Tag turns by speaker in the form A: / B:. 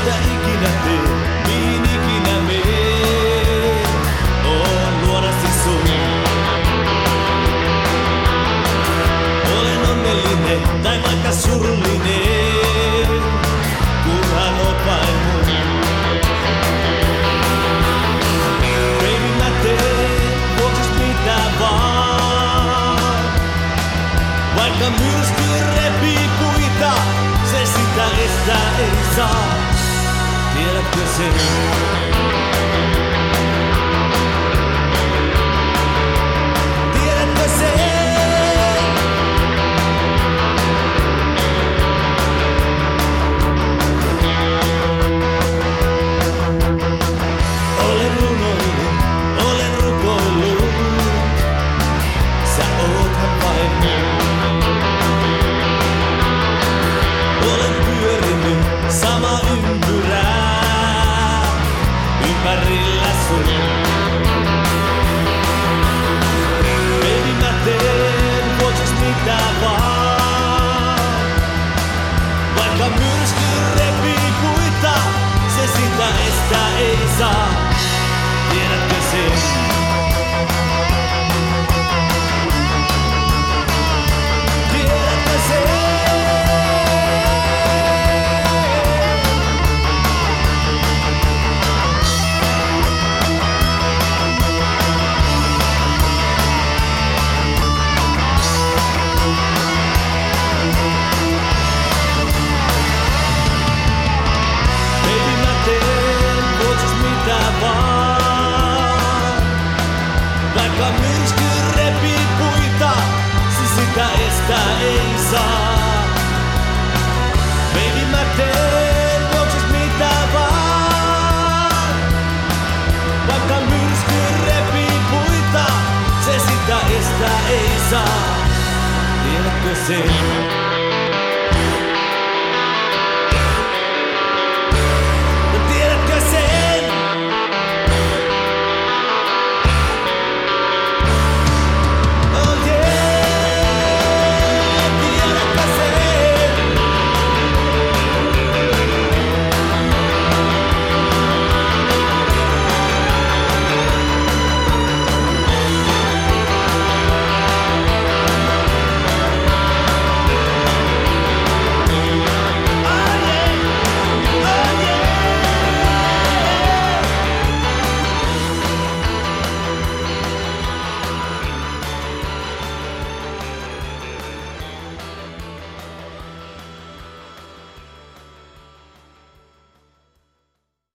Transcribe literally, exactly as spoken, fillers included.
A: mitä ikinä tee, mihin ikinä mee, oon luonasti sun. Olen onnellinen tai vaikka surullinen, kunhan oot vain mun. Baby, mä teen vuoksis mitä vaan, vaikka myrsky repii puita, se sitä estää ei saa. Tiedätkö sen? Tiedätkö sen? Olen runoillut, olen rukoillut, sä oothan vain mun. Olen pyörinyt sama ympyrää ympärillä sun. Baby, mä teen vuoksis mitä vaan, vaikka myrsky repii puita, se sitä estää ei saa. Tiedätkö sen? Tiedätkö sen? Vaikka myrsky repii puita, se sitä estää ei saa. Baby, mä teen vuoksis mitä vaan. Vaikka myrsky repii puita, se sitä estää ei saa. Tiedätkö sen?